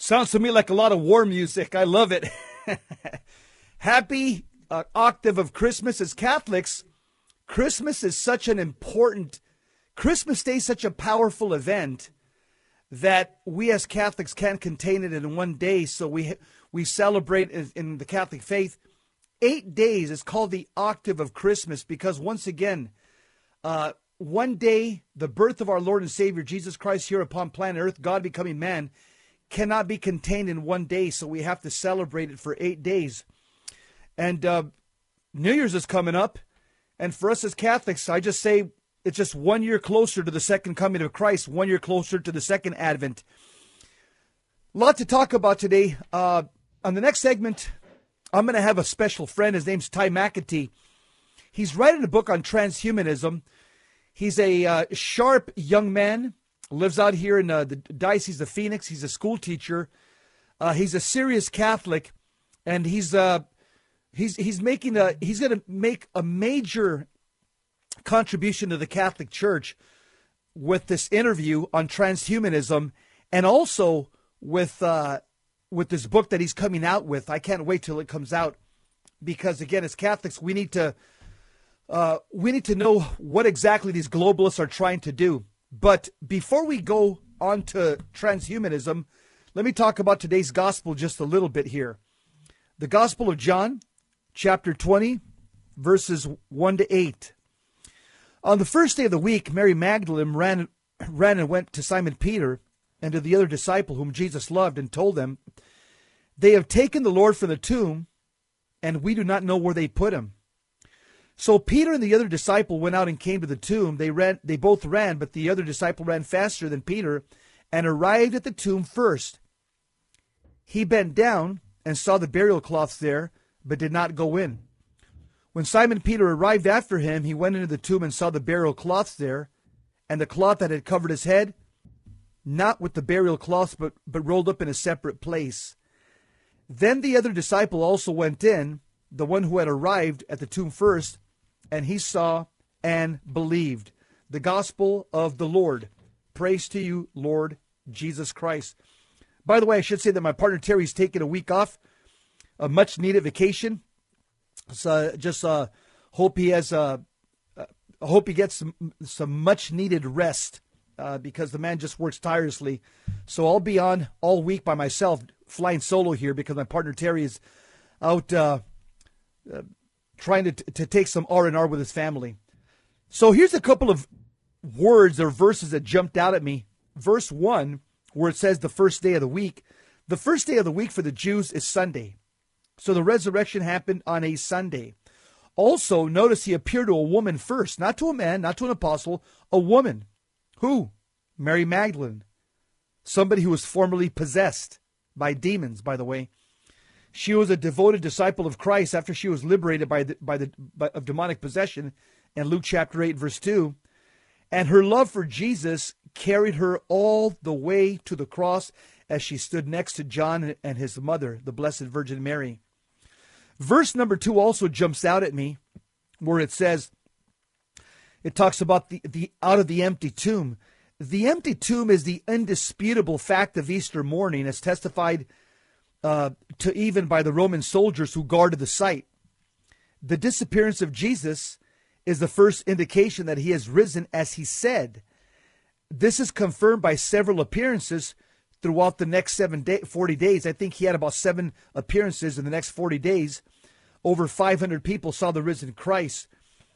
Sounds to me like a lot of war music. I love it. Happy octave of Christmas. As Catholics, Christmas is such an important, Christmas Day is such a powerful event that we as Catholics can't contain it in one day. So we celebrate in the Catholic faith 8 days. It's called the octave of Christmas because once again, one day, the birth of our Lord and Savior, Jesus Christ, here upon planet Earth, God becoming man, cannot be contained in one day. So we have to celebrate it for 8 days. And New Year's is coming up. And for us as Catholics, I just say it's just 1 year closer to the second coming of Christ, 1 year closer to the second advent. A lot to talk about today. On the next segment, I'm going to have a special friend. His name's Ty McAtee. He's writing a book on transhumanism. He's a sharp young man, lives out here in the Diocese of Phoenix. He's a school teacher. He's a serious Catholic, and he's going to make a major contribution to the Catholic Church with this interview on transhumanism, and also with this book that he's coming out with. I can't wait till it comes out because, again, as Catholics, we need to know what exactly these globalists are trying to do. But before we go on to transhumanism, let me talk about today's gospel just a little bit here. The Gospel of John, chapter 20, verses 1 to 8. On the first day of the week, Mary Magdalene ran and went to Simon Peter and to the other disciple whom Jesus loved and told them, "They have taken the Lord from the tomb, and we do not know where they put him." So Peter and the other disciple went out and came to the tomb. They both ran, but the other disciple ran faster than Peter and arrived at the tomb first. He bent down and saw the burial cloths there, but did not go in. When Simon Peter arrived after him, he went into the tomb and saw the burial cloths there, and the cloth that had covered his head, not with the burial cloths, but rolled up in a separate place. Then the other disciple also went in, the one who had arrived at the tomb first, and he saw and believed. The gospel of the Lord. Praise to you, Lord Jesus Christ. By the way, I should say that my partner Terry's taking a week off, a much-needed vacation. So just hope he has hope he gets some much-needed rest because the man just works tirelessly. So I'll be on all week by myself, flying solo here because my partner Terry is out trying to take some R&R with his family. So here's a couple of words or verses that jumped out at me. Verse 1, where it says the first day of the week. The first day of the week for the Jews is Sunday. So the resurrection happened on a Sunday. Also, notice he appeared to a woman first, not to a man, not to an apostle, a woman. Who? Mary Magdalene. Somebody who was formerly possessed by demons, by the way. She was a devoted disciple of Christ after she was liberated of demonic possession in Luke chapter 8, verse 2. And her love for Jesus carried her all the way to the cross as she stood next to John and his mother, the Blessed Virgin Mary. Verse number 2 also jumps out at me, where it says, it talks about the out of the empty tomb. The empty tomb is the indisputable fact of Easter morning, as testified to even by the Roman soldiers who guarded the site. The disappearance of Jesus is the first indication that he has risen as he said. This is confirmed by several appearances throughout the next 40 days. I think he had about 7 appearances in the next 40 days. Over 500 people saw the risen Christ.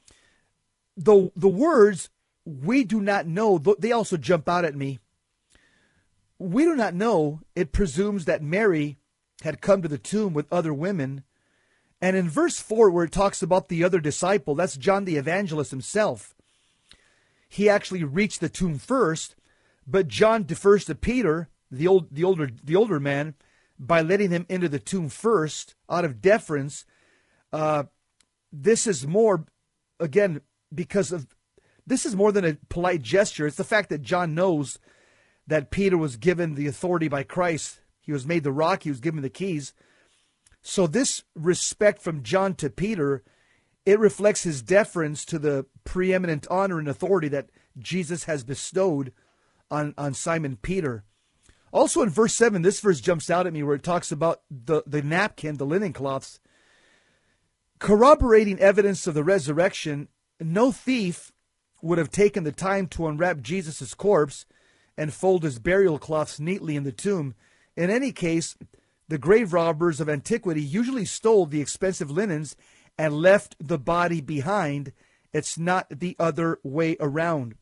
The words, we do not know, they also jump out at me. We do not know, it presumes that Mary had come to the tomb with other women. And in verse 4, where it talks about the other disciple, that's John the Evangelist himself. He actually reached the tomb first, but John defers to Peter, the older man, by letting him into the tomb first out of deference. This is more, again, this is more than a polite gesture. It's the fact that John knows that Peter was given the authority by Christ. He was made the rock. He was given the keys. So this respect from John to Peter, it reflects his deference to the preeminent honor and authority that Jesus has bestowed on Simon Peter. Also in verse 7, this verse jumps out at me where it talks about the napkin, the linen cloths. Corroborating evidence of the resurrection, no thief would have taken the time to unwrap Jesus' corpse and fold his burial cloths neatly in the tomb. In any case, the grave robbers of antiquity usually stole the expensive linens and left the body behind. It's not the other way around.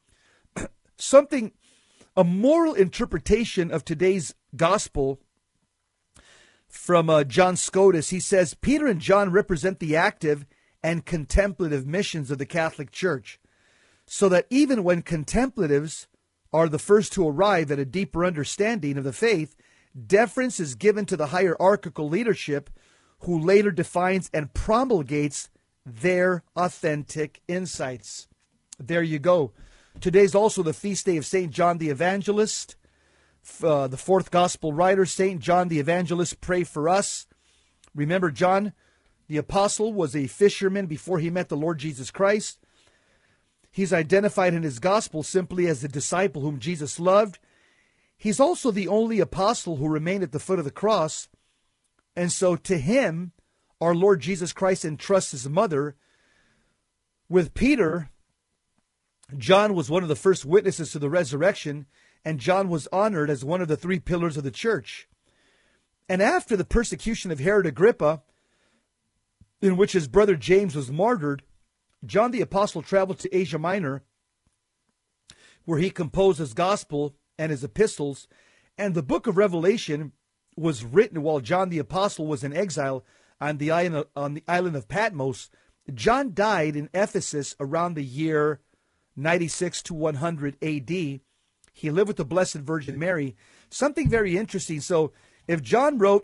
A moral interpretation of today's gospel from John Scotus. He says, Peter and John represent the active and contemplative missions of the Catholic Church, so that even when contemplatives are the first to arrive at a deeper understanding of the faith, deference is given to the hierarchical leadership who later defines and promulgates their authentic insights. There you go. Today's also the feast day of St. John the Evangelist, the fourth gospel writer. St. John the Evangelist, pray for us. Remember, John the Apostle was a fisherman before he met the Lord Jesus Christ. He's identified in his gospel simply as the disciple whom Jesus loved. He's also the only apostle who remained at the foot of the cross. And so to him, our Lord Jesus Christ entrusts his mother. With Peter, John was one of the first witnesses to the resurrection, and John was honored as one of the three pillars of the church. And after the persecution of Herod Agrippa, in which his brother James was martyred, John the Apostle traveled to Asia Minor, where he composed his gospel and his epistles. And the book of Revelation was written while John the Apostle was in exile on the island of Patmos. John died in Ephesus around the year 96 to 100 AD. He lived with the Blessed Virgin Mary. Something very interesting. So if John wrote,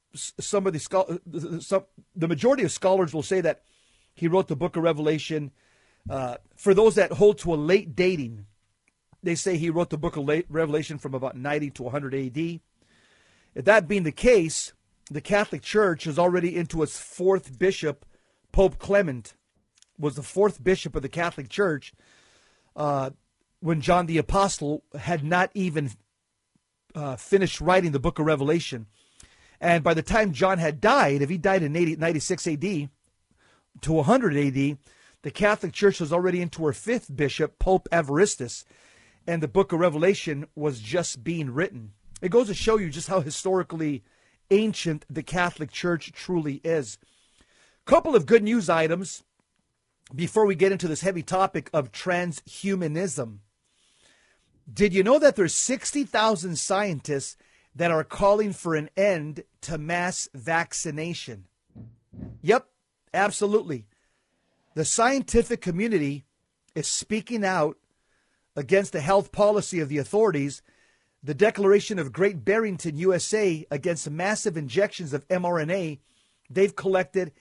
the majority of scholars will say that he wrote the book of Revelation. For those that hold to a late dating, they say he wrote the book of Revelation from about 90 to 100 AD. If that being the case, the Catholic Church is already into its fourth bishop. Pope Clement was the fourth bishop of the Catholic Church when John the Apostle had not even finished writing the book of Revelation. And by the time John had died, if he died in 96 AD to 100 AD, the Catholic Church was already into her fifth bishop, Pope Evaristus, and the book of Revelation was just being written. It goes to show you just how historically ancient the Catholic Church truly is. Couple of good news items before we get into this heavy topic of transhumanism. Did you know that there's 60,000 scientists that are calling for an end to mass vaccination? Yep, absolutely. The scientific community is speaking out against the health policy of the authorities. The declaration of Great Barrington, USA, against massive injections of mRNA, they've collected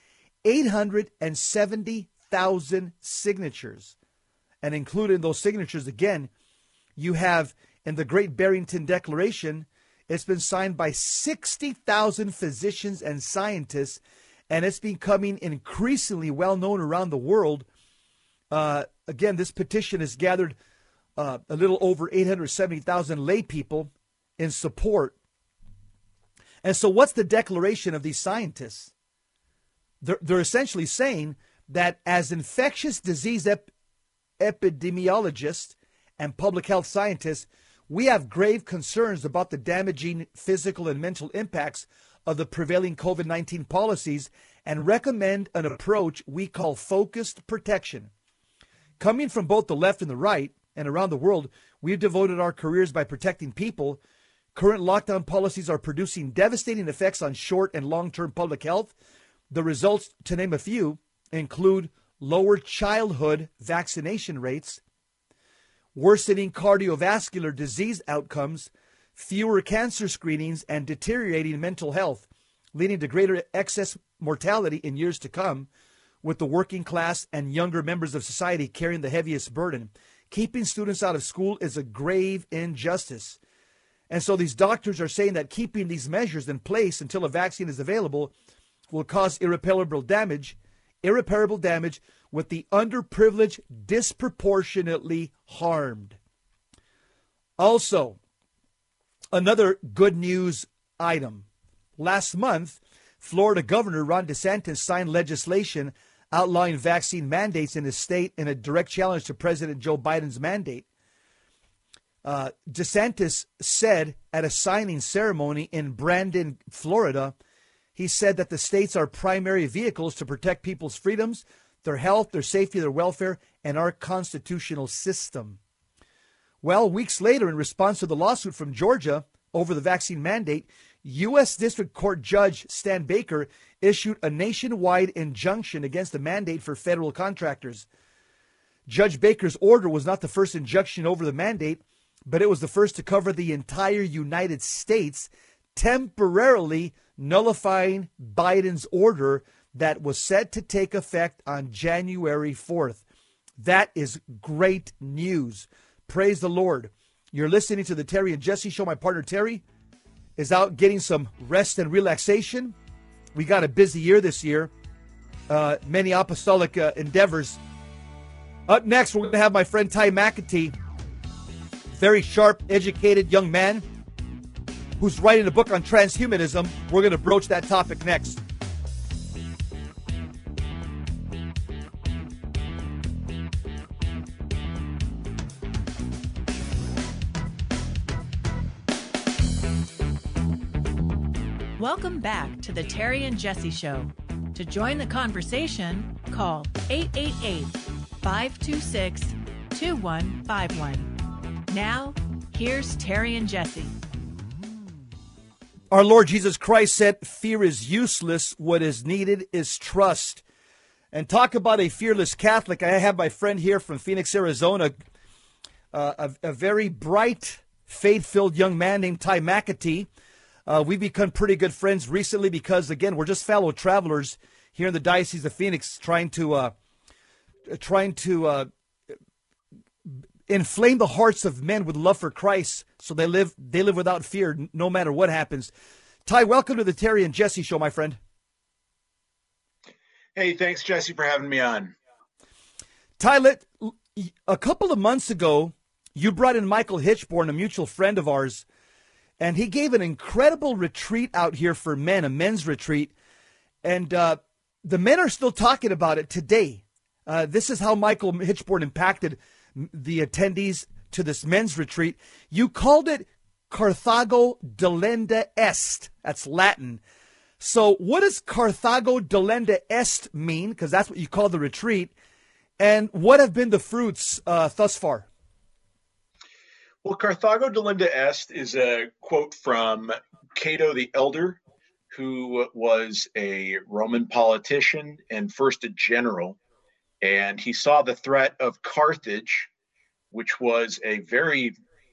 870,000 signatures. And included in those signatures, again, you have in the Great Barrington Declaration, it's been signed by 60,000 physicians and scientists, and it's becoming increasingly well known around the world. Again, this petition has gathered a little over 870,000 lay people in support. And so what's the declaration of these scientists? They're essentially saying that as infectious disease epidemiologists and public health scientists, we have grave concerns about the damaging physical and mental impacts of the prevailing COVID-19 policies and recommend an approach we call focused protection. Coming from both the left and the right and around the world, we've devoted our careers by protecting people. Current lockdown policies are producing devastating effects on short and long-term public health. The results, to name a few, include lower childhood vaccination rates, worsening cardiovascular disease outcomes, fewer cancer screenings, and deteriorating mental health, leading to greater excess mortality in years to come, with the working class and younger members of society carrying the heaviest burden. Keeping students out of school is a grave injustice. And so these doctors are saying that keeping these measures in place until a vaccine is available will cause irreparable damage, with the underprivileged disproportionately harmed. Also, Another good news item. Last month, Florida Governor Ron DeSantis signed legislation outlawing vaccine mandates in his state in a direct challenge to President Joe Biden's mandate. DeSantis said at a signing ceremony in Brandon, Florida, he said that the states are primary vehicles to protect people's freedoms, their health, their safety, their welfare, and our constitutional system. Well, weeks later, in response to the lawsuit from Georgia over the vaccine mandate, U.S. District Court Judge Stan Baker issued a nationwide injunction against the mandate for federal contractors. Judge Baker's order was not the first injunction over the mandate, but it was the first to cover the entire United States, temporarily nullifying Biden's order that was set to take effect on January 4th. That is great news. Praise the Lord. You're listening to the Terry and Jesse Show. My partner Terry is out getting some rest and relaxation. We got a busy year this year. Many apostolic endeavors. Up next, we're going to have my friend Ty McAtee, very sharp, educated young man who's writing a book on transhumanism. We're going to broach that topic next. Welcome back to the Terry and Jesse Show. To join the conversation, call 888-526-2151. Now, here's Terry and Jesse. Our Lord Jesus Christ said, fear is useless. What is needed is trust. And talk about a fearless Catholic. I have my friend here from Phoenix, Arizona, a very bright, faith-filled young man named Ty McAtee. We've become pretty good friends recently because, again, we're just fellow travelers here in the Diocese of Phoenix, trying to inflame the hearts of men with love for Christ, so they live without fear, no matter what happens. Ty, welcome to the Terry and Jesse Show, my friend. Hey, thanks, Jesse, for having me on. Ty, a couple of months ago, you brought in Michael Hitchborn, a mutual friend of ours. And he gave an incredible retreat out here for men, a men's retreat. And the men are still talking about it today. This is how Michael Hitchborn impacted the attendees to this men's retreat. You called it Carthago Delenda Est. That's Latin. So what does Carthago Delenda Est mean? Because that's what you call the retreat. And what have been the fruits thus far? Well, Carthago Delenda Est is a quote from Cato the Elder, who was a Roman politician and first a general. And he saw the threat of Carthage, which was a very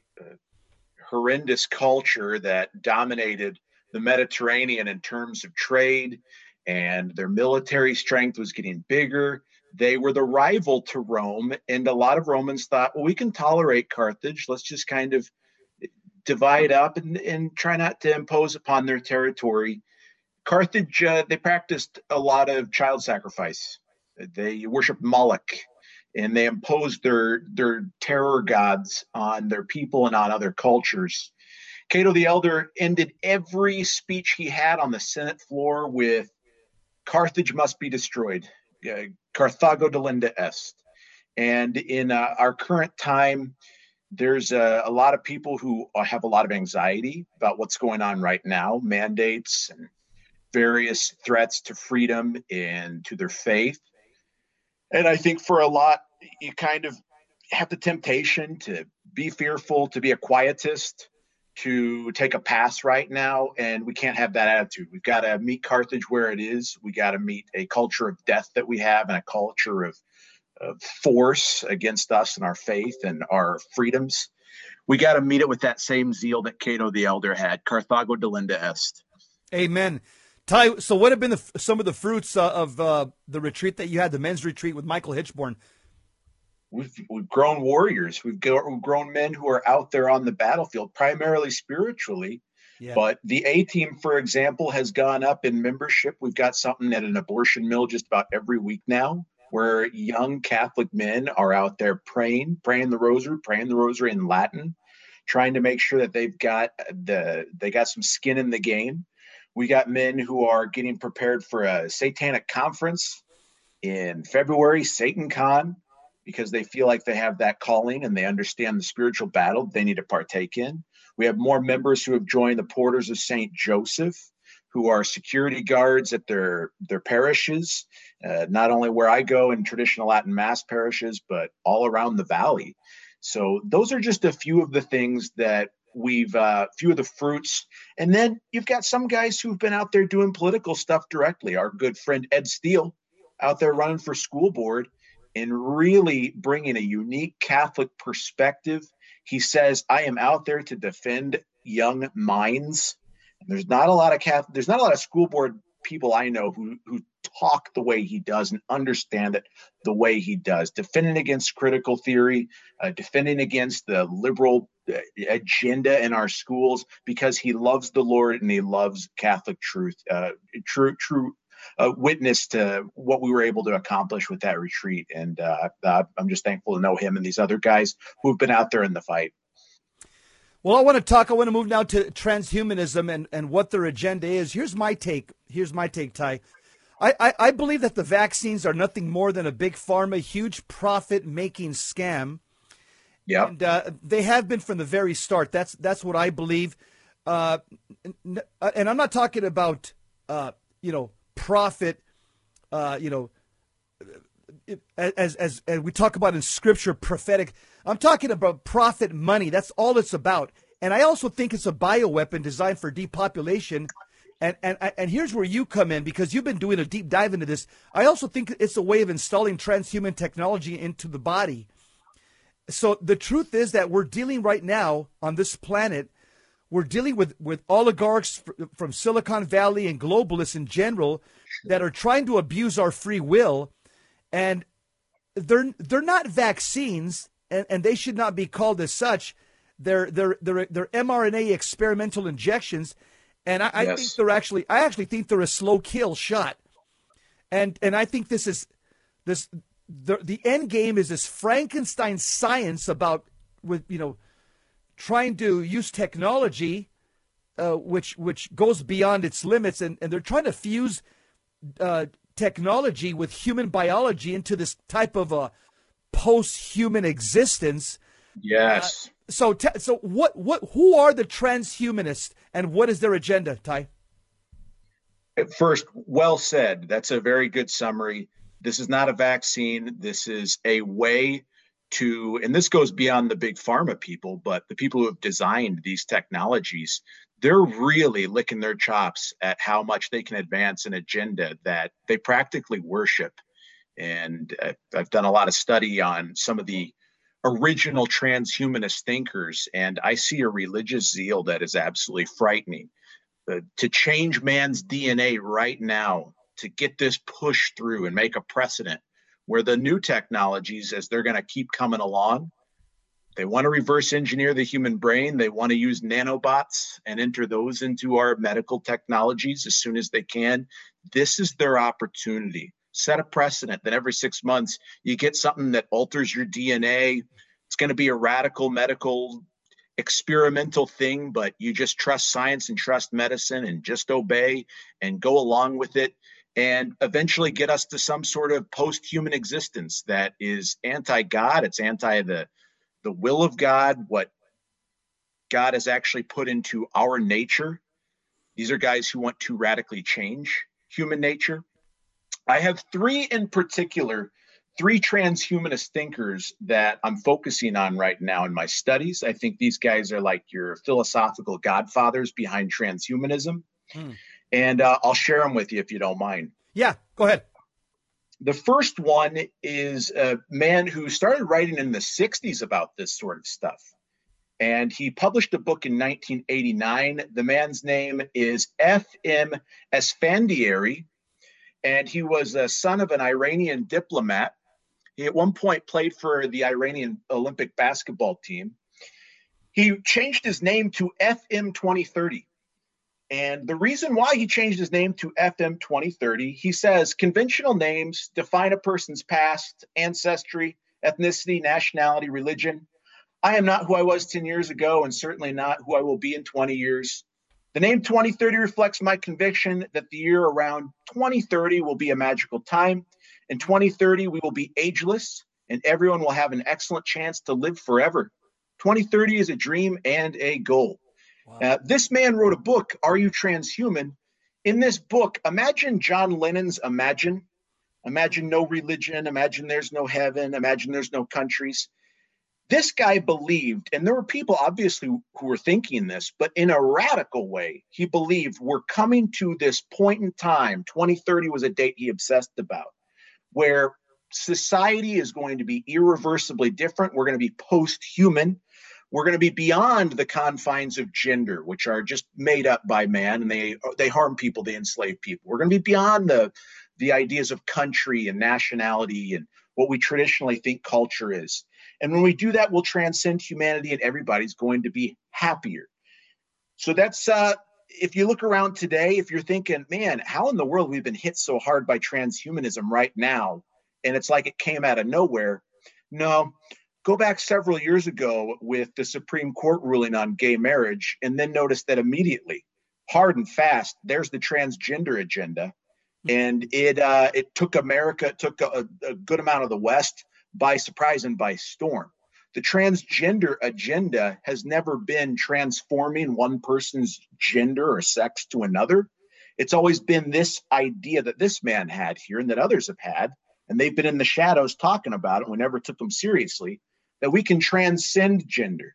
horrendous culture that dominated the Mediterranean in terms of trade, and their military strength was getting bigger. They were the rival to Rome, and a lot of Romans thought, well, we can tolerate Carthage. Let's just kind of divide up and try not to impose upon their territory. Carthage, they practiced a lot of child sacrifice. They worshiped Moloch, and they imposed their terror gods on their people and on other cultures. Cato the Elder ended every speech he had on the Senate floor with, Carthage must be destroyed. Carthago Delenda Est. And in our current time, there's a lot of people who have a lot of anxiety about what's going on right now, mandates and various threats to freedom and to their faith. And I think for a lot, you kind of have the temptation to be fearful, to be a quietist, to take a pass right now, and we can't have that attitude. We've got to meet Carthage where it is. We got to meet a culture of death that we have and a culture of force against us and our faith and our freedoms. We got to meet it with that same zeal that Cato the Elder had. Carthago Delenda Est. Amen. Ty, so what have been some of the fruits of the retreat that you had, the men's retreat with Michael Hitchborn? We've grown warriors. We've grown men who are out there on the battlefield, primarily spiritually. Yeah. But the A team, for example, has gone up in membership. We've got something at an abortion mill just about every week now, where young Catholic men are out there praying the rosary in Latin, trying to make sure that they got some skin in the game. We got men who are getting prepared for a satanic conference in February, Satan Con, because they feel like they have that calling and they understand the spiritual battle they need to partake in. We have more members who have joined the Porters of St. Joseph, who are security guards at their parishes, not only where I go in traditional Latin Mass parishes, but all around the valley. So those are just a few of the things that few of the fruits. And then you've got some guys who've been out there doing political stuff directly. Our good friend Ed Steele out there running for school board and really bringing a unique Catholic perspective. He says, I am out there to defend young minds. And there's not a lot of school board people I know who talk the way he does and understand it the way he does, defending against critical theory, defending against the liberal agenda in our schools, because he loves the Lord and he loves Catholic truth, true witness to what we were able to accomplish with that retreat. And I'm just thankful to know him and these other guys who've been out there in the fight. Well, I want to move now to transhumanism and what their agenda is. Here's my take, Ty. I believe that the vaccines are nothing more than a big pharma, huge profit-making scam. Yeah. And they have been from the very start. That's what I believe. And I'm not talking about, profit, as we talk about in Scripture, prophetic. I'm talking about profit money. That's all it's about. And I also think it's a bioweapon designed for depopulation. And here's where you come in, because you've been doing a deep dive into this. I also think it's a way of installing transhuman technology into the body. So the truth is that we're dealing right now on this planet, we're dealing with oligarchs from Silicon Valley and globalists in general that are trying to abuse our free will. And they're not vaccines, and they should not be called as such. They're mRNA experimental injections, and I Yes. think they're actually think they're a slow kill shot. And I think the end game is this Frankenstein science about trying to use technology, which goes beyond its limits, and they're trying to fuse technology with human biology into this type of a post-human existence. Yes. So who are the transhumanists, and what is their agenda, Ty? First, well said. That's a very good summary. This is not a vaccine. This is a way to, and this goes beyond the big pharma people, but the people who have designed these technologies, they're really licking their chops at how much they can advance an agenda that they practically worship. And I've done a lot of study on some of the original transhumanist thinkers, and I see a religious zeal that is absolutely frightening. To change man's DNA right now, to get this pushed through and make a precedent where the new technologies, as they're going to keep coming along, they want to reverse engineer the human brain. They want to use nanobots and enter those into our medical technologies as soon as they can. This is their opportunity. Set a precedent that every 6 months you get something that alters your DNA. It's going to be a radical medical experimental thing, but you just trust science and trust medicine and just obey and go along with it, and eventually get us to some sort of post-human existence that is anti-God. It's anti the will of God, what God has actually put into our nature. These are guys who want to radically change human nature. I have three in particular, three transhumanist thinkers that I'm focusing on right now in my studies. I think these guys are like your philosophical godfathers behind transhumanism. And I'll share them with you if you don't mind. Yeah, go ahead. The first one is a man who started writing in the 60s about this sort of stuff. And he published a book in 1989. The man's name is F.M. Esfandiari, and he was a son of an Iranian diplomat. He at one point played for the Iranian Olympic basketball team. He changed his name to FM 2030. And the reason why he changed his name to FM 2030, he says, conventional names define a person's past, ancestry, ethnicity, nationality, religion. I am not who I was 10 years ago, and certainly not who I will be in 20 years. The name 2030 reflects my conviction that the year around 2030 will be a magical time. In 2030, we will be ageless, and everyone will have an excellent chance to live forever. 2030 is a dream and a goal. Wow. This man wrote a book, Are You Transhuman? In this book, imagine John Lennon's Imagine. Imagine no religion. Imagine there's no heaven. Imagine there's no countries. This guy believed, and there were people obviously who were thinking this, but in a radical way, he believed we're coming to this point in time. 2030 was a date he obsessed about, where society is going to be irreversibly different. We're going to be post-human. We're going to be beyond the confines of gender, which are just made up by man, and they harm people, they enslave people. We're going to be beyond the ideas of country and nationality and what we traditionally think culture is. And when we do that, we'll transcend humanity and everybody's going to be happier. So that's, if you look around today, if you're thinking, man, how in the world we've been hit so hard by transhumanism right now, and it's like it came out of nowhere. No, go back several years ago with the Supreme Court ruling on gay marriage, and then notice that immediately, hard and fast, there's the transgender agenda. And it took America, it took a good amount of the West by surprise and by storm. The transgender agenda has never been transforming one person's gender or sex to another. It's always been this idea that this man had here and that others have had, and they've been in the shadows talking about it. We never took them seriously, that we can transcend gender.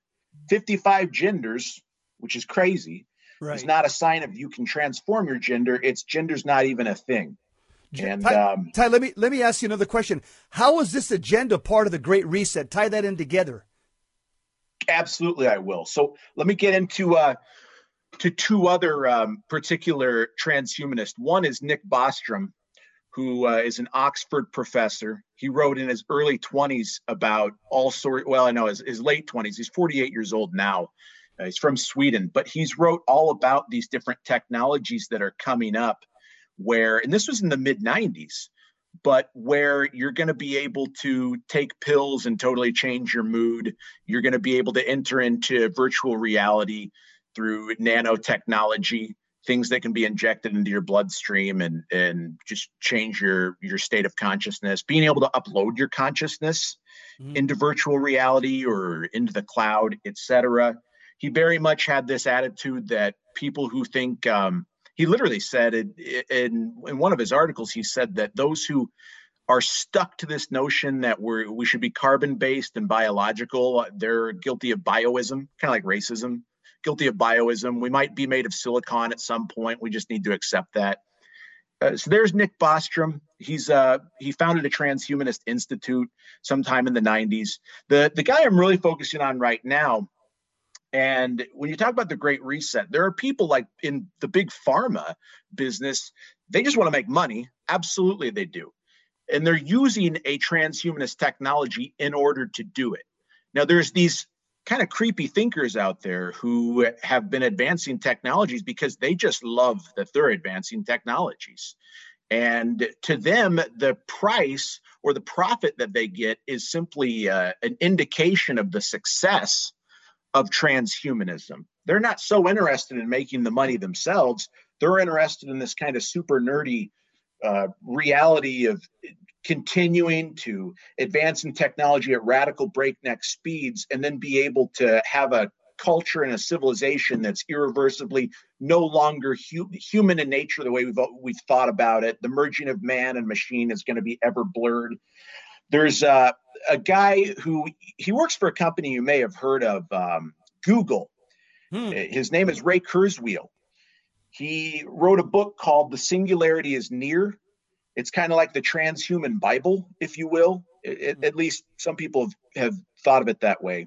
55 genders, which is crazy, right, is not a sign of you can transform your gender. It's gender's not even a thing. And Ty, let me ask you another question. How is this agenda part of the Great Reset? Tie that in together. Absolutely, I will. So let me get into to two other particular transhumanists. One is Nick Bostrom, who is an Oxford professor. He wrote in his early 20s about all sorts. Well, I know his late 20s. He's 48 years old now. He's from Sweden, but he's wrote all about these different technologies that are coming up. Where, and this was in the mid 90s, but where you're going to be able to take pills and totally change your mood. You're going to be able to enter into virtual reality through nanotechnology, things that can be injected into your bloodstream and just change your state of consciousness, being able to upload your consciousness into virtual reality or into the cloud, etc. He very much had this attitude that people who think, he literally said in one of his articles, he said that those who are stuck to this notion that we should be carbon-based and biological, they're guilty of bioism, kind of like racism, guilty of bioism. We might be made of silicon at some point. We just need to accept that. So there's Nick Bostrom. He founded a Transhumanist Institute sometime in the 90s. The guy I'm really focusing on right now, and when you talk about the Great Reset, there are people like in the big pharma business, they just want to make money. Absolutely, they do. And they're using a transhumanist technology in order to do it. Now, there's these kind of creepy thinkers out there who have been advancing technologies because they just love that they're advancing technologies. And to them, the price or the profit that they get is simply an indication of the success of transhumanism. They're not so interested in making the money themselves. They're interested in this kind of super nerdy reality of continuing to advance in technology at radical breakneck speeds and then be able to have a culture and a civilization that's irreversibly no longer human in nature the way we've thought about it. The merging of man and machine is going to be ever blurred. There's a guy who he works for a company you may have heard of, Google. His name is Ray Kurzweil. He wrote a book called The Singularity is Near. It's kind of like the transhuman Bible, if you will. At least some people have thought of it that way.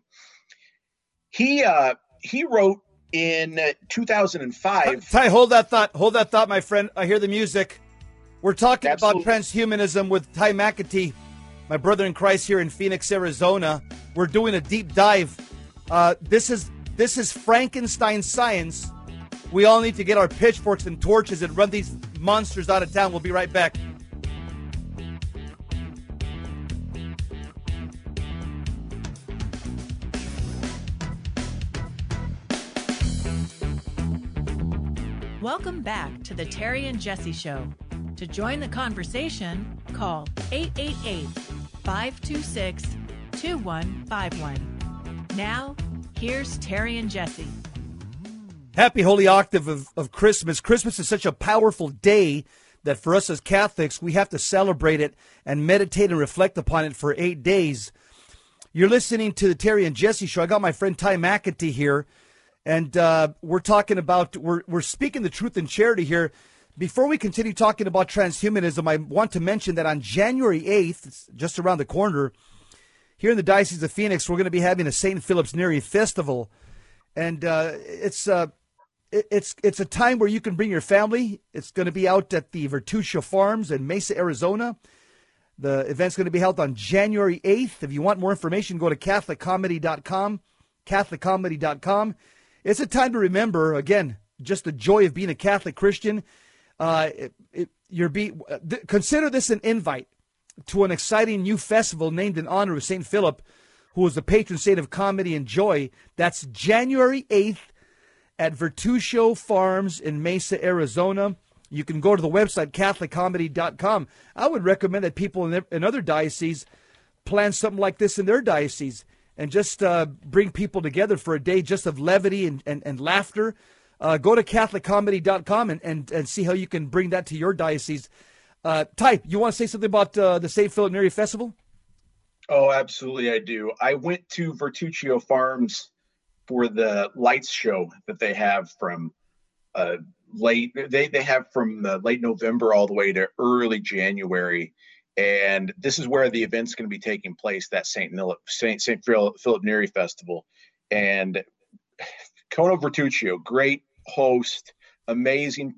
He wrote in 2005. Ty, hold that thought, my friend. I hear the music. We're talking Absolutely. about transhumanism with Ty McAtee, my brother in Christ here in Phoenix, Arizona. We're doing a deep dive. This is Frankenstein science. We all need to get our pitchforks and torches and run these monsters out of town. We'll be right back. Welcome back to the Terry and Jesse Show. To join the conversation, call 888-526-2151. Now, here's Terry and Jesse. Happy Holy Octave of Christmas. Christmas is such a powerful day that for us as Catholics, we have to celebrate it and meditate and reflect upon it for 8 days. You're listening to the Terry and Jesse Show. I got my friend Ty McAtee here, and we're talking about, we're speaking the truth in charity here. Before we continue talking about transhumanism, I want to mention that on January 8th, it's just around the corner, here in the Diocese of Phoenix, we're going to be having a St. Philip's Neri Festival. And it's a time where you can bring your family. It's going to be out at the Vertuccio Farms in Mesa, Arizona. The event's going to be held on January 8th. If you want more information, go to CatholicComedy.com, CatholicComedy.com. It's a time to remember, again, just the joy of being a Catholic Christian. Consider this an invite to an exciting new festival named in honor of St. Philip, who was the patron saint of comedy and joy. That's January 8th at Vertuccio Farms in Mesa, Arizona. You can go to the website, CatholicComedy.com. I would recommend that people in other dioceses plan something like this in their diocese and just bring people together for a day just of levity and laughter. Go to CatholicComedy.com and see how you can bring that to your diocese. Ty, you want to say something about the St. Philip Neri Festival? Oh, absolutely, I do. I went to Vertuccio Farms for the lights show that they have from late November all the way to early January, and this is where the event's going to be taking place. That St. Philip Neri Festival, and Cono Vertuccio, great host, amazing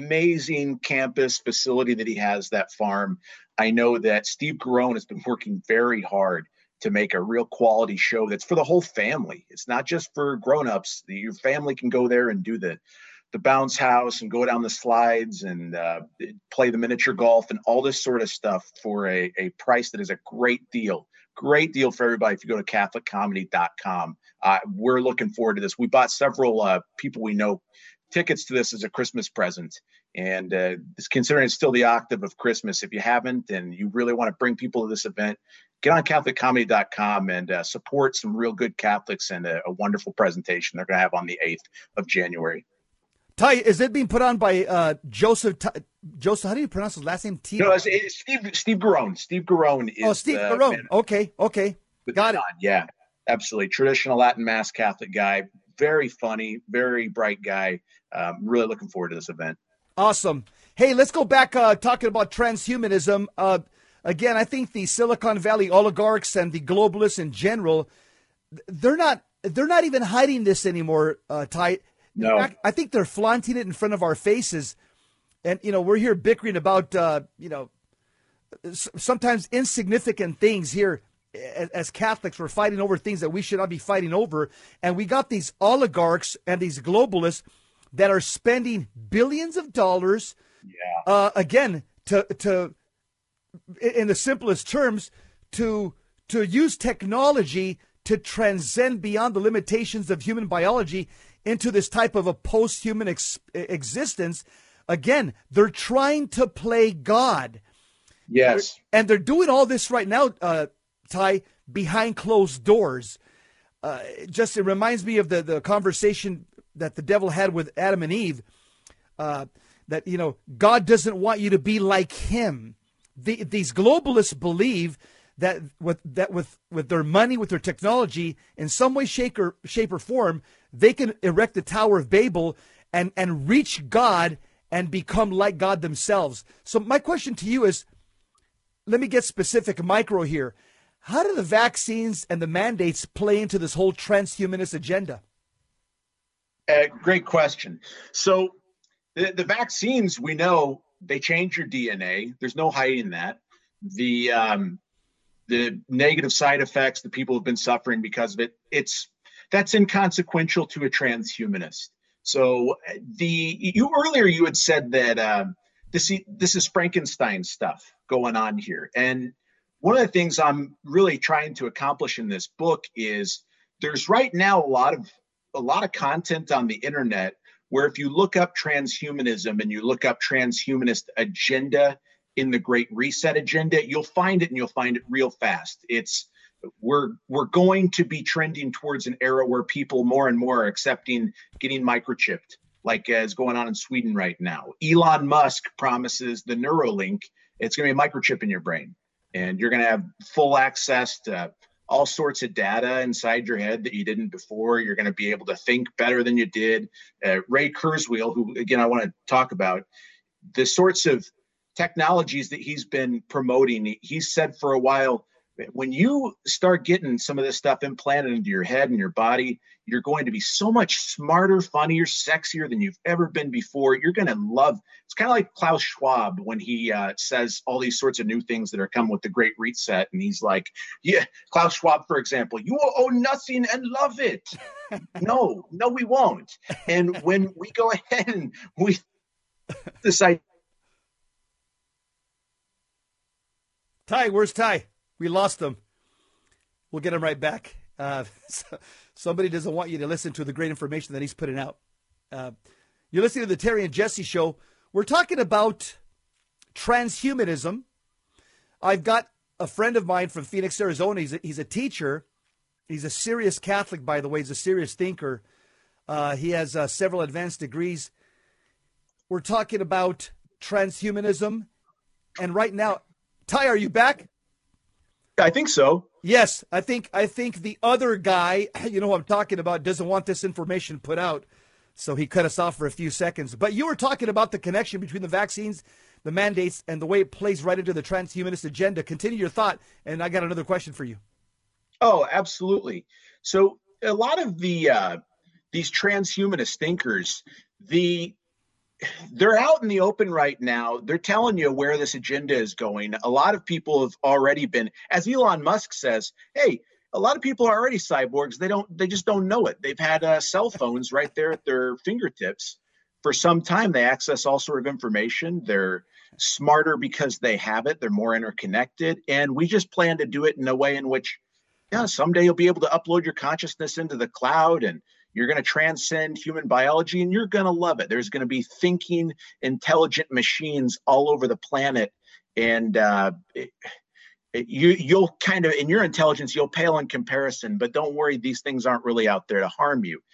campus facility that he has, that farm. I know that Steve Garone has been working very hard to make a real quality show that's for the whole family. It's not just for grown-ups. Your family can go there and do the bounce house and go down the slides and play the miniature golf and all this sort of stuff for a price that is a great deal for everybody. If you go to CatholicComedy.com, we're looking forward to this. We bought several people we know tickets to this as a Christmas present. And considering it's still the octave of Christmas, if you haven't and you really want to bring people to this event, get on CatholicComedy.com and support some real good Catholics and a wonderful presentation they're going to have on the 8th of January. Ty, is it being put on by Joseph, how do you pronounce his last name? No, it's Steve Garone. Steve Garone is Steve Garone. Okay. Got it. Yeah, absolutely. Traditional Latin Mass Catholic guy. Very funny, very bright guy. Really looking forward to this event. Awesome. Hey, let's go back talking about transhumanism. Again, I think the Silicon Valley oligarchs and the globalists in general, they're not even hiding this anymore, Ty. No. Fact, I think they're flaunting it in front of our faces. And, we're here bickering about, sometimes insignificant things here. As Catholics, we're fighting over things that we should not be fighting over. And we got these oligarchs and these globalists that are spending billions of dollars, again, to in the simplest terms, to use technology to transcend beyond the limitations of human biology into this type of a post-human existence. Again, they're trying to play God. Yes. And they're doing all this right now, Ty, behind closed doors. It reminds me of the conversation that the devil had with Adam and Eve, that, God doesn't want you to be like him. These globalists believe that with their money, with their technology, in some way, shape or form, they can erect the Tower of Babel and reach God and become like God themselves. So my question to you is, let me get specific, micro here. How do the vaccines and the mandates play into this whole transhumanist agenda? Great question. So the vaccines, we know they change your DNA. There's no hiding that. The negative side effects that people have been suffering because of it, that's inconsequential to a transhumanist. So earlier you had said that this is Frankenstein stuff going on here. And one of the things I'm really trying to accomplish in this book is there's right now a lot of content on the internet where if you look up transhumanism and you look up transhumanist agenda in the Great Reset agenda, you'll find it, and you'll find it real fast. We're going to be trending towards an era where people more and more are accepting getting microchipped, like is going on in Sweden right now. Elon Musk promises the Neuralink. It's going to be a microchip in your brain, and you're going to have full access to all sorts of data inside your head that you didn't before. You're going to be able to think better than you did. Ray Kurzweil, who, again, I want to talk about, the sorts of technologies that he's been promoting. He's said for a while, when you start getting some of this stuff implanted into your head and your body, you're going to be so much smarter, funnier, sexier than you've ever been before. You're going to love. It's kind of like Klaus Schwab when he says all these sorts of new things that are coming with the Great Reset. And he's like, yeah, Klaus Schwab, for example, you will own nothing and love it. No, we won't. And when we go ahead and we decide. Ty, where's Ty? We lost him. We'll get him right back. Somebody doesn't want you to listen to the great information that he's putting out. You're listening to the Terry and Jesse Show. We're talking about transhumanism. I've got a friend of mine from Phoenix, Arizona. He's a teacher. He's a serious Catholic, by the way. He's a serious thinker. He has several advanced degrees. We're talking about transhumanism. And right now, Ty, are you back? I think so. Yes, I think the other guy, you know who I'm talking about, doesn't want this information put out, so he cut us off for a few seconds. But you were talking about the connection between the vaccines, the mandates, and the way it plays right into the transhumanist agenda. Continue your thought, and I got another question for you. Oh, absolutely. So a lot of these transhumanist thinkers, they're out in the open right now. They're telling you where this agenda is going. A lot of people have already been, as Elon Musk says, hey, a lot of people are already cyborgs. They just don't know it. They've had cell phones right there at their fingertips for some time. They access all sort of information. They're smarter because they have it. They're more interconnected. And we just plan to do it in a way in which, yeah, someday you'll be able to upload your consciousness into the cloud, and you're going to transcend human biology, and you're going to love it. There's going to be thinking, intelligent machines all over the planet. And you'll kind of, in your intelligence, you'll pale in comparison. But don't worry, these things aren't really out there to harm you.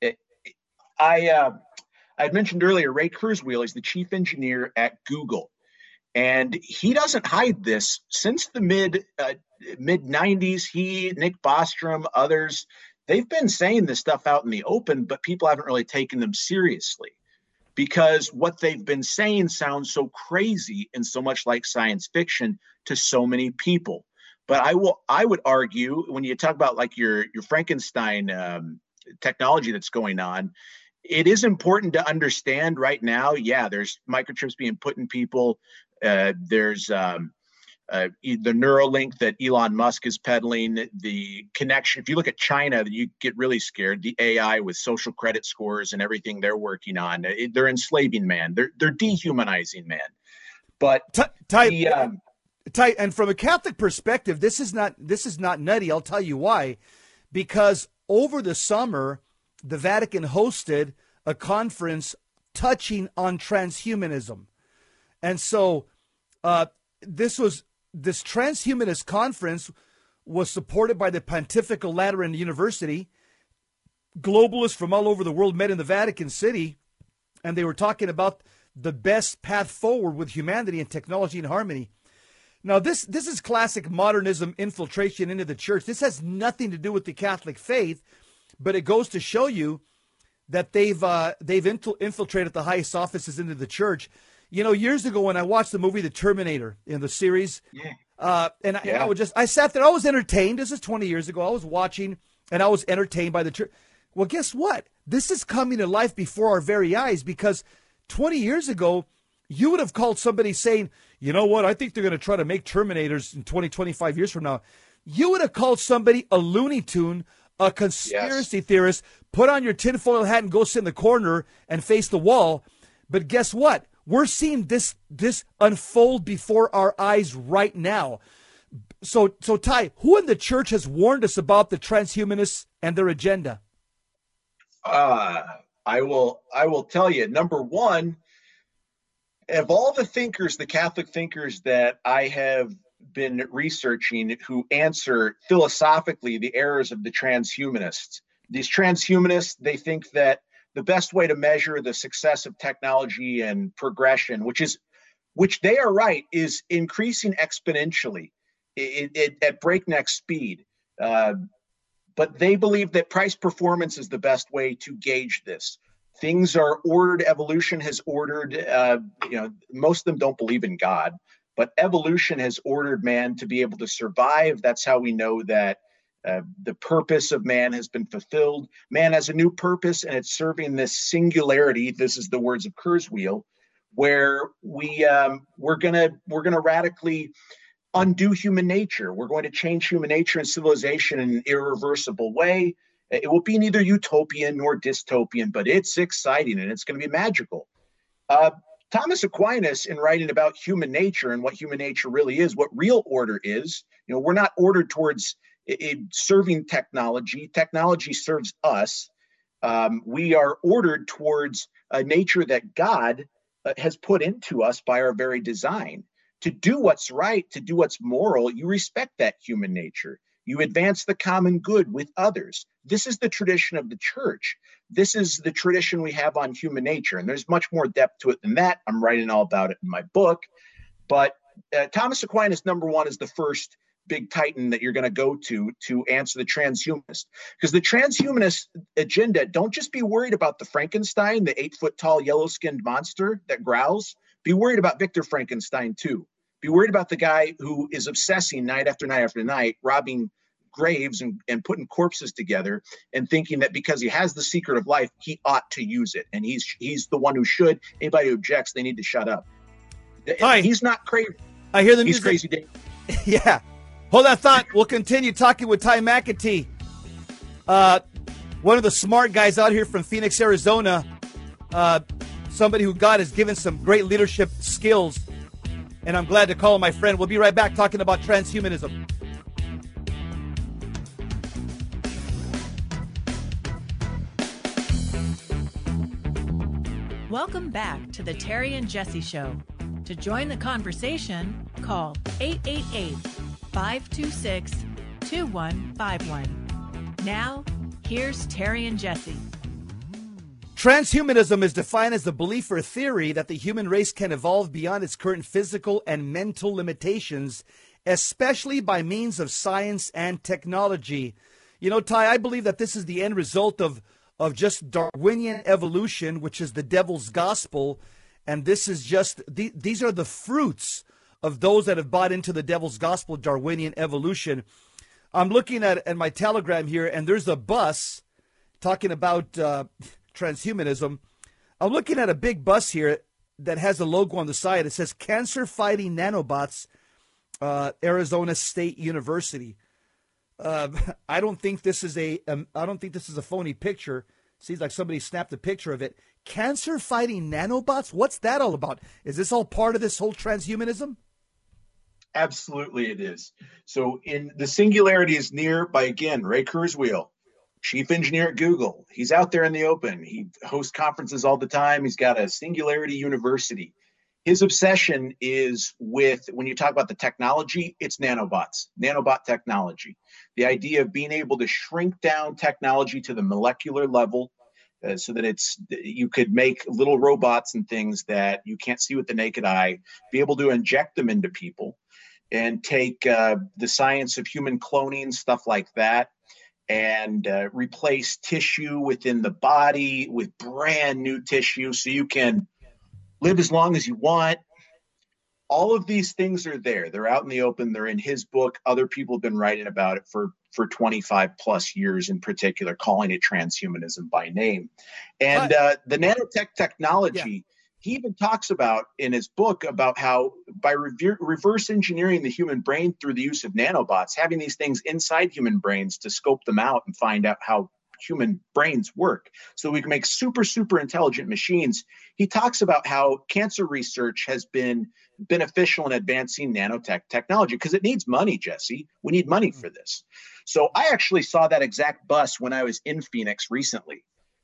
I mentioned earlier, Ray Kurzweil is the chief engineer at Google. And he doesn't hide this. Since the mid 90s, he, Nick Bostrom, others, they've been saying this stuff out in the open, but people haven't really taken them seriously because what they've been saying sounds so crazy and so much like science fiction to so many people. But I would argue, when you talk about like your Frankenstein technology that's going on, it is important to understand right now, yeah, there's microchips being put in people. There's the Neuralink that Elon Musk is peddling, the connection. If you look at China, you get really scared. The AI with social credit scores and everything they're working on, they're enslaving man. They're dehumanizing man. But Ty, and from a Catholic perspective, this is not nutty. I'll tell you why. Because over the summer, the Vatican hosted a conference touching on transhumanism. And so this transhumanist conference was supported by the Pontifical Lateran University. Globalists from all over the world met in the Vatican City, and they were talking about the best path forward with humanity and technology and harmony. Now, this is classic modernism infiltration into the church. This has nothing to do with the Catholic faith, but it goes to show you that they've infiltrated the highest offices into the church. You know, years ago when I watched the movie The Terminator in the series, I sat there, I was entertained. This is 20 years ago. I was watching and I was entertained by the church. Well, guess what? This is coming to life before our very eyes, because 20 years ago, you would have called somebody saying, you know what, I think they're going to try to make Terminators in 20, 25 years from now. You would have called somebody a Looney Tune, a conspiracy theorist, put on your tinfoil hat and go sit in the corner and face the wall. But guess what? We're seeing this unfold before our eyes right now. So Ty, who in the church has warned us about the transhumanists and their agenda? I will tell you, number one, of all the thinkers, the Catholic thinkers that I have been researching who answer philosophically the errors of the transhumanists, these transhumanists, they think that the best way to measure the success of technology and progression, which they are right, is increasing exponentially at breakneck speed. Uh, but they believe that price performance is the best way to gauge this. Things are ordered. Evolution has ordered. Most of them don't believe in God, but evolution has ordered man to be able to survive. That's how we know that the purpose of man has been fulfilled. Man has a new purpose, and it's serving this singularity. This is the words of Kurzweil, where we're gonna radically undo human nature. We're going to change human nature and civilization in an irreversible way. It will be neither utopian nor dystopian, but it's exciting and it's going to be magical. Thomas Aquinas, in writing about human nature and what human nature really is, what real order is, we're not ordered towards serving technology. Technology serves us. We are ordered towards a nature that God has put into us by our very design. To do what's right, to do what's moral, you respect that human nature. You advance the common good with others. This is the tradition of the church. This is the tradition we have on human nature. And there's much more depth to it than that. I'm writing all about it in my book. But Thomas Aquinas, number one, is the first big titan that you're going to go to answer the transhumanist. Because the transhumanist agenda, don't just be worried about the Frankenstein, the 8-foot-tall yellow-skinned monster that growls. Be worried about Victor Frankenstein, too. Be worried about the guy who is obsessing night after night after night, robbing graves and putting corpses together and thinking that because he has the secret of life, he ought to use it. And he's the one who should. Anybody who objects, they need to shut up. Hi. He's not crazy. I hear the music. He's crazy. Yeah. Hold that thought. We'll continue talking with Ty McAtee, one of the smart guys out here from Phoenix, Arizona, somebody who God has given some great leadership skills. And I'm glad to call him my friend. We'll be right back talking about transhumanism. Welcome back to the Terry and Jesse Show. To join the conversation, call 888-526-2151. Now, here's Terry and Jesse. Transhumanism is defined as the belief or theory that the human race can evolve beyond its current physical and mental limitations, especially by means of science and technology. Ty, I believe that this is the end result of just Darwinian evolution, which is the devil's gospel. And this is just, these are the fruits of those that have bought into the devil's gospel, Darwinian evolution. I'm looking at my Telegram here, and there's a bus talking about transhumanism. I'm looking at a big bus here that has a logo on the side. It says Cancer-Fighting Nanobots, Arizona State University. I don't think this is a phony picture. Seems like somebody snapped a picture of it. Cancer-fighting nanobots? What's that all about? Is this all part of this whole transhumanism? Absolutely, it is. So, in the singularity is near by, again, Ray Kurzweil, chief engineer at Google. He's out there in the open. He hosts conferences all the time. He's got a Singularity University. His obsession is with, when you talk about the technology, it's nanobots, nanobot technology. The idea of being able to shrink down technology to the molecular level so that you could make little robots and things that you can't see with the naked eye, be able to inject them into people and take the science of human cloning, stuff like that, and replace tissue within the body with brand new tissue so you can live as long as you want. All of these things are there. They're out in the open. They're in his book. Other people have been writing about it for 25 plus years in particular, calling it transhumanism by name. And the nanotech technology, he even talks about in his book about how by reverse engineering the human brain through the use of nanobots, having these things inside human brains to scope them out and find out how human brains work so we can make super, super intelligent machines. He talks about how cancer research has been beneficial in advancing nanotech technology because it needs money, Jesse. We need money for this. So I actually saw that exact bus when I was in Phoenix recently.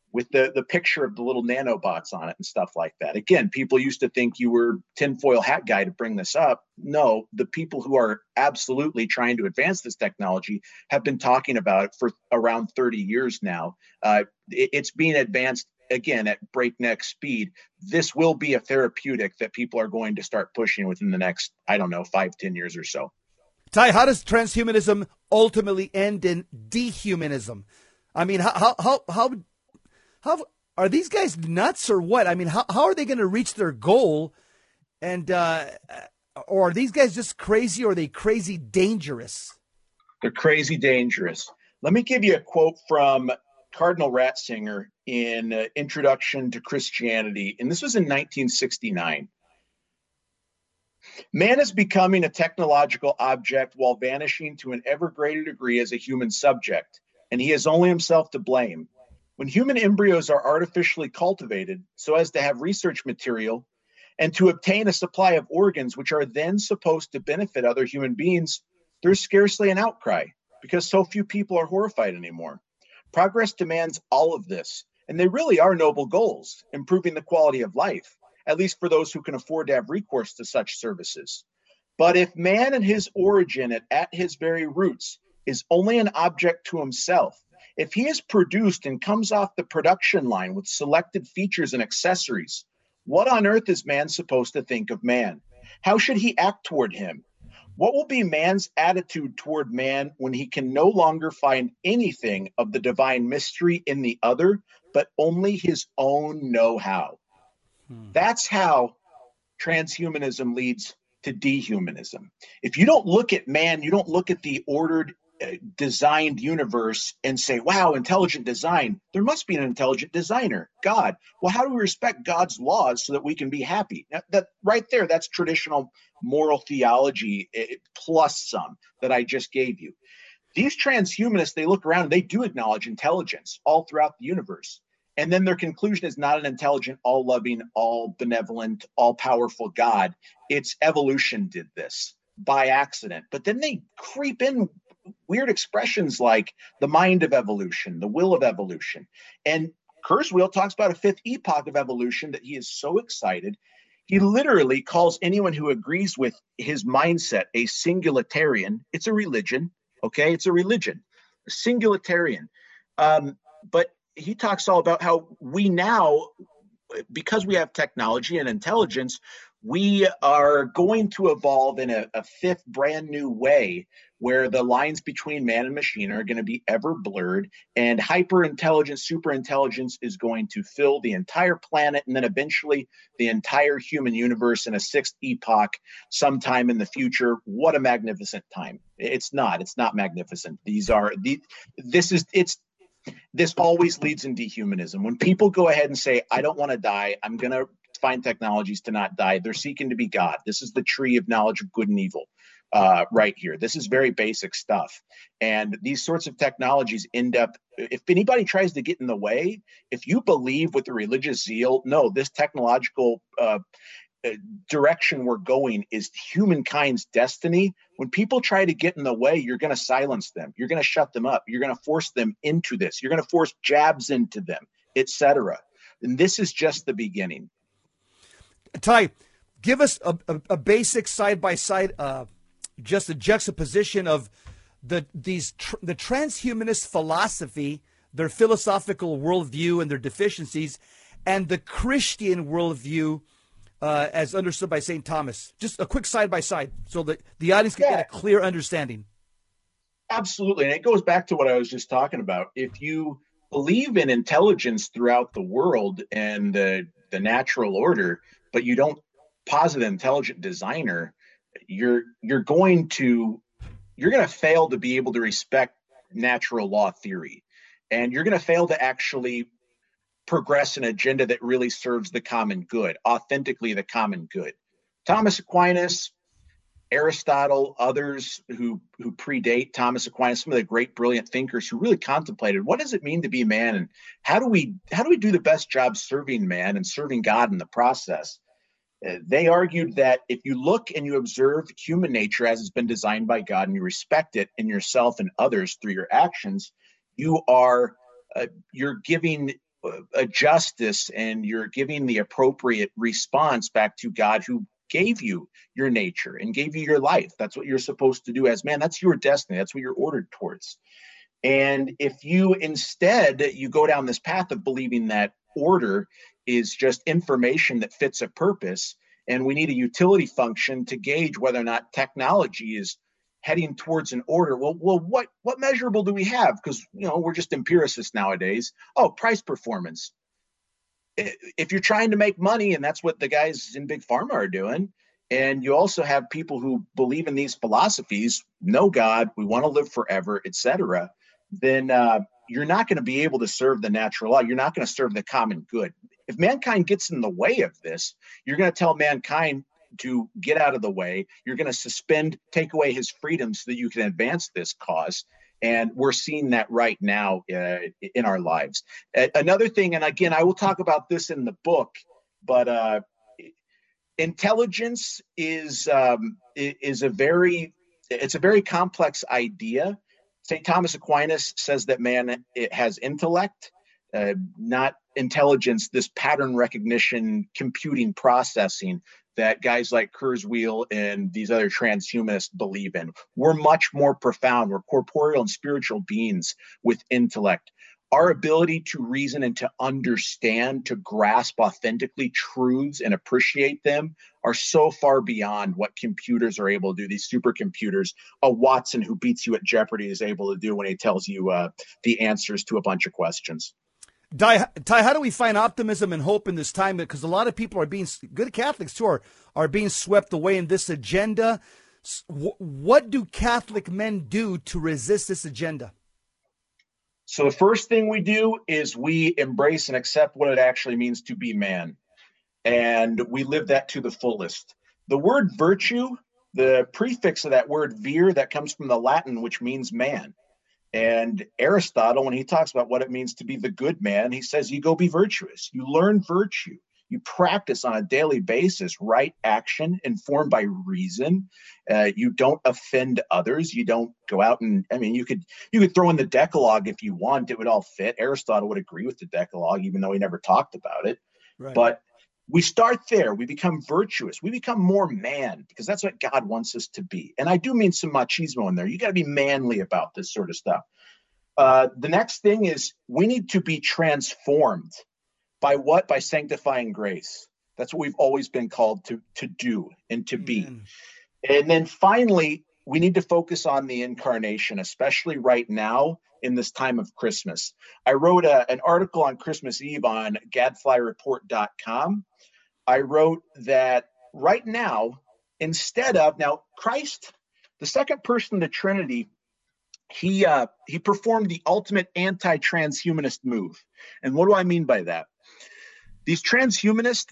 with the picture of the little nanobots on it and stuff like that. Again, people used to think you were tinfoil hat guy to bring this up. No, the people who are absolutely trying to advance this technology have been talking about it for around 30 years now. It's being advanced, again, at breakneck speed. This will be a therapeutic that people are going to start pushing within the next, 5-10 years or so. Ty, how does transhumanism ultimately end in dehumanism? I mean, how are these guys nuts or what? I mean, how are they going to reach their goal? And or are these guys just crazy, or are they crazy dangerous? They're crazy dangerous. Let me give you a quote from Cardinal Ratzinger in Introduction to Christianity, and this was in 1969. Man is becoming a technological object while vanishing to an ever greater degree as a human subject, and he has only himself to blame. When human embryos are artificially cultivated so as to have research material and to obtain a supply of organs which are then supposed to benefit other human beings, there's scarcely an outcry because so few people are horrified anymore. Progress demands all of this, and they really are noble goals, improving the quality of life, at least for those who can afford to have recourse to such services. But if man in his origin at his very roots is only an object to himself, if he is produced and comes off the production line with selected features and accessories, what on earth is man supposed to think of man? How should he act toward him? What will be man's attitude toward man when he can no longer find anything of the divine mystery in the other, but only his own know-how? That's how transhumanism leads to dehumanism. If you don't look at man, you don't look at the ordered, designed universe and say, wow, intelligent design. There must be an intelligent designer, God. Well, how do we respect God's laws so that we can be happy? That right there, that's traditional moral theology plus some that I just gave you. These transhumanists, they look around and they do acknowledge intelligence all throughout the universe. And then their conclusion is not an intelligent, all-loving, all-benevolent, all-powerful God. It's evolution did this by accident. But then they creep in weird expressions like the mind of evolution, the will of evolution. And Kurzweil talks about a fifth epoch of evolution that he is so excited. He literally calls anyone who agrees with his mindset a singularitarian. It's a religion, okay? It's a religion, a singularitarian. But he talks all about how we now, because we have technology and intelligence, we are going to evolve in a fifth brand new way where the lines between man and machine are going to be ever blurred, and hyper intelligence, super intelligence is going to fill the entire planet and then eventually the entire human universe in a sixth epoch sometime in the future. What a magnificent time. It's not magnificent. This always leads in dehumanism. When people go ahead and say, I don't want to die, I'm going to find technologies to not die, they're seeking to be God. This is the tree of knowledge of good and evil right here. This is very basic stuff. And these sorts of technologies end up, if anybody tries to get in the way, if you believe with the religious zeal, no, this technological direction we're going is humankind's destiny. When people try to get in the way, you're going to silence them. You're going to shut them up. You're going to force them into this. You're going to force jabs into them, etc. And this is just the beginning. Ty, give us a basic side-by-side, just a juxtaposition of the transhumanist philosophy, their philosophical worldview and their deficiencies, and the Christian worldview as understood by St. Thomas. Just a quick side-by-side so that the audience can get a clear understanding. Absolutely. And it goes back to what I was just talking about. If you believe in intelligence throughout the world and the natural order, but you don't posit an intelligent designer, you're going to fail to be able to respect natural law theory, and you're going to fail to actually progress an agenda that really serves the common good, authentically the common good. Thomas Aquinas, Aristotle, others who predate Thomas Aquinas, some of the great brilliant thinkers who really contemplated what does it mean to be man, and how do we do the best job serving man and serving God in the process. They argued that if you look and you observe human nature as it's been designed by God and you respect it in yourself and others through your actions, you're giving a justice, and you're giving the appropriate response back to God, who gave you your nature and gave you your life. That's what you're supposed to do as man. That's your destiny. That's what you're ordered towards. And if you instead you go down this path of believing that order is just information that fits a purpose, and we need a utility function to gauge whether or not technology is heading towards an order. Well, what measurable do we have? Because we're just empiricists nowadays. Oh, price performance. If you're trying to make money, and that's what the guys in Big Pharma are doing, and you also have people who believe in these philosophies, no God, we want to live forever, etc., then you're not going to be able to serve the natural law. You're not going to serve the common good. If mankind gets in the way of this, you're going to tell mankind to get out of the way. You're going to take away his freedom so that you can advance this cause. And we're seeing that right now in our lives. Another thing, and again, I will talk about this in the book, but intelligence is a very complex idea. St. Thomas Aquinas says that it has intellect, not intelligence, this pattern recognition, computing, processing that guys like Kurzweil and these other transhumanists believe in. We're much more profound. We're corporeal and spiritual beings with intellect. Our ability to reason and to understand, to grasp authentically truths and appreciate them are so far beyond what computers are able to do. These supercomputers, a Watson who beats you at Jeopardy is able to do when he tells you the answers to a bunch of questions. Ty, how do we find optimism and hope in this time? Because a lot of people are being, good Catholics too, are being swept away in this agenda. What do Catholic men do to resist this agenda? So the first thing we do is we embrace and accept what it actually means to be man. And we live that to the fullest. The word virtue, the prefix of that word vir, that comes from the Latin, which means man. And Aristotle, when he talks about what it means to be the good man, he says you go be virtuous. You learn virtue. You practice on a daily basis right action informed by reason. You don't offend others. You don't go out and, you could throw in the Decalogue if you want. It would all fit. Aristotle would agree with the Decalogue, even though he never talked about it. Right. But we start there. We become virtuous. We become more man, because that's what God wants us to be. And I do mean some machismo in there. You got to be manly about this sort of stuff. The next thing is we need to be transformed. By what? By sanctifying grace. That's what we've always been called to do and to be. And then finally, we need to focus on the incarnation, especially right now in this time of Christmas. I wrote an article on Christmas Eve on gadflyreport.com. I wrote that right now, now Christ, the second person of the Trinity, he performed the ultimate anti-transhumanist move. And what do I mean by that? These transhumanists,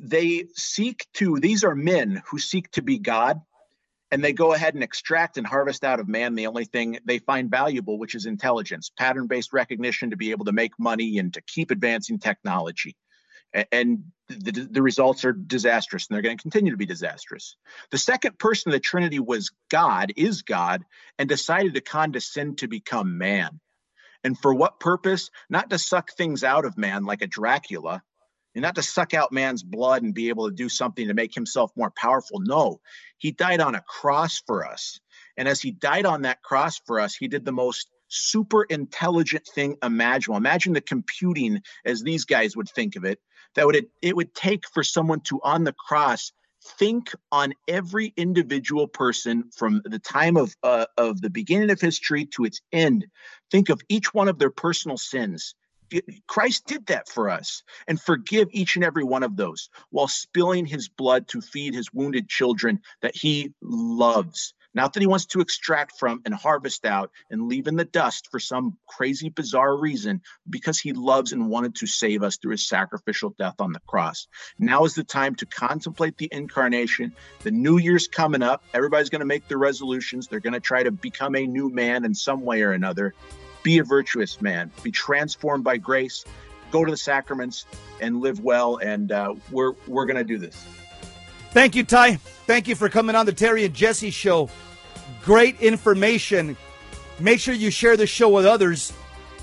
these are men who seek to be God, and they go ahead and extract and harvest out of man the only thing they find valuable, which is intelligence, pattern-based recognition to be able to make money and to keep advancing technology. And the results are disastrous, and they're going to continue to be disastrous. The second person of the Trinity is God, and decided to condescend to become man. And for what purpose? Not to suck things out of man like a Dracula, and not to suck out man's blood and be able to do something to make himself more powerful. No, he died on a cross for us. And as he died on that cross for us, he did the most super intelligent thing imaginable. Imagine the computing, as these guys would think of it, it would take for someone to, on the cross, think on every individual person from the time of the beginning of history to its end. Think of each one of their personal sins. Christ did that for us, and forgive each and every one of those while spilling his blood to feed his wounded children that he loves. Not that he wants to extract from and harvest out and leave in the dust for some crazy, bizarre reason, because he loves and wanted to save us through his sacrificial death on the cross. Now is the time to contemplate the incarnation. The new year's coming up. Everybody's going to make their resolutions. They're going to try to become a new man in some way or another. Be a virtuous man. Be transformed by grace. Go to the sacraments and live well. And we're going to do this. Thank you, Ty. Thank you for coming on the Terry and Jesse Show. Great information. Make sure you share the show with others.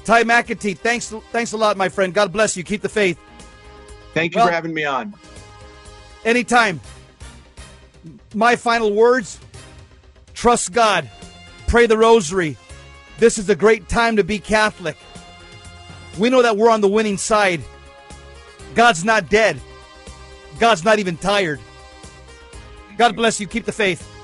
Ty McEntee, thanks a lot, my friend. God bless you. Keep the faith. Thank you for having me on. Anytime. My final words, trust God. Pray the rosary. This is a great time to be Catholic. We know that we're on the winning side. God's not dead. God's not even tired. God bless you. Keep the faith.